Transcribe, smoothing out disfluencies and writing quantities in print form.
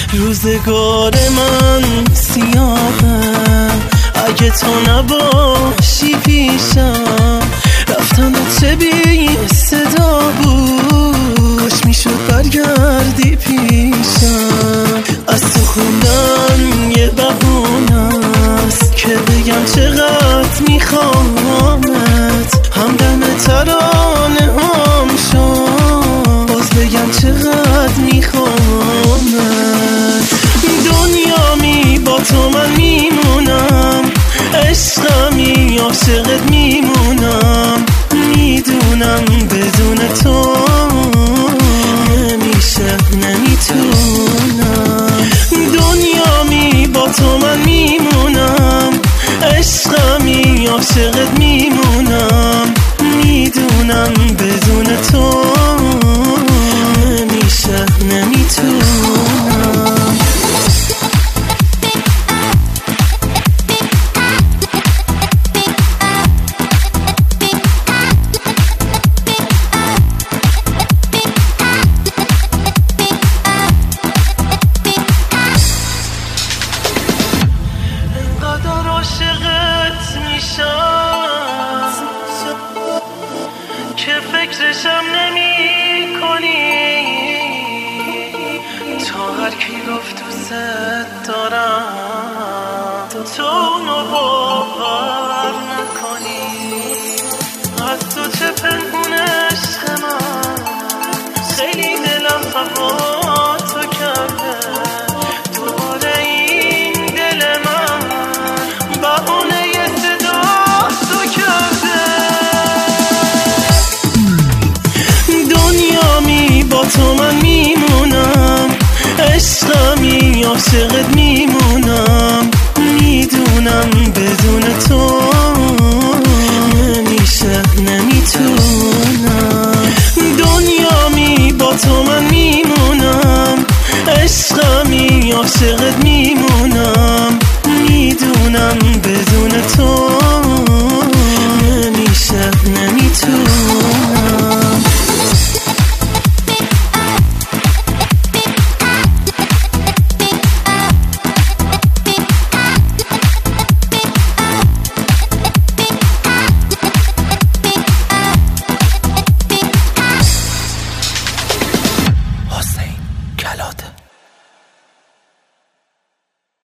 روزگار من سیاهه اگه تو نباشی پیشم، رفتن چه بی صدا بود، کاش میشد برگردی پیشم. از تو خوندن یه بهونه است که بگم چقدر میخوامت، همدم ترانه هم شد باز بگم چقدر میخوامت. دنیامی با تو من میمونم، عشقمی عاشقت میمونم، میدونم بدون تو نمیشه نمیتونم. دنیامی با تو من میمونم، عشقمی عاشقت میمونم، میدونم بدون تو نمیشه نمیتونم. عاشقت میشم که فکرشم نمی کنی، تا هر کی گفت دوست دارم تو اونو باور نکنی. از تو چه پنهون عشق من، خیلی دلم هوا تو کرده، دوباره این دل من بهونه ی صدا تو کرده. دنیامی با تو من میمونم، عشقمی عاشقت میمونم، میدونم بدون تو نمیشه نمیتونم. دنیامی با تو من میمونم، عشقمی عاشقت